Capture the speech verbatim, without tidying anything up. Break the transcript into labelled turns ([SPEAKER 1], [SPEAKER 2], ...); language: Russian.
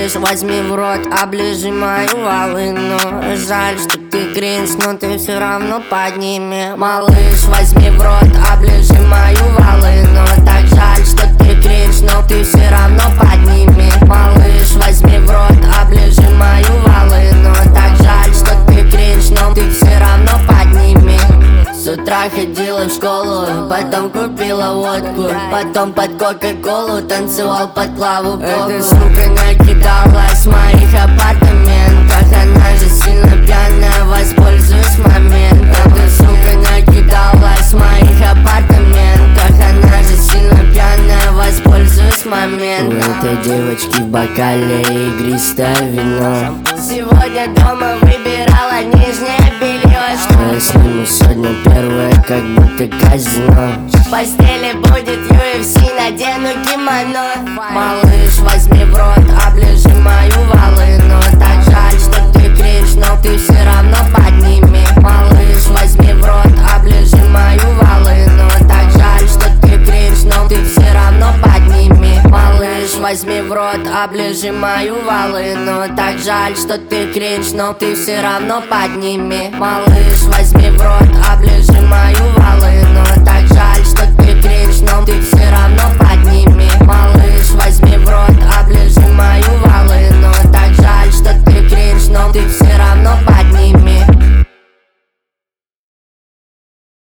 [SPEAKER 1] Малыш, возьми в рот, оближи мою волыну. Жаль, что ты кринж, но ты все равно подними. Малыш, возьми в рот, оближи мою волыну. Так жаль, что ты кринж, но ты все равно подними. Малыш, возьми в рот, оближи мою волыну. Так жаль, что ты кринж, но ты все равно подними. С утра ходила в школу, потом купила водку, потом под кока-колу танцевал под Клаву Коку. Эта сука накидалась в моих апартаментах, она же сильно пьяная, воспользуюсь моментом. Эта сука накидалась в моих апартаментах, она же сильно пьяная, воспользуюсь моментом. У этой девочки в бокале игристое вино. Сегодня дома выбирала нижнее белье. Что я сниму сегодня первое, как будто казино. В постели будет ю эф си, надену кимоно. Малыш, возьми в рот, оближи мою волыну. Так жаль, что ты кринж, но ты все равно подними. Малыш, возьми в рот, оближи мою волыну. Так жаль, что ты кринж, но ты все равно подними. Малыш, возьми в рот, оближи мою волыну. Так жаль, что ты кринж, но ты все равно подними. Малыш, возьми в рот, оближи мою волыну. Так жаль, что ты кринж, но ты все равно подними.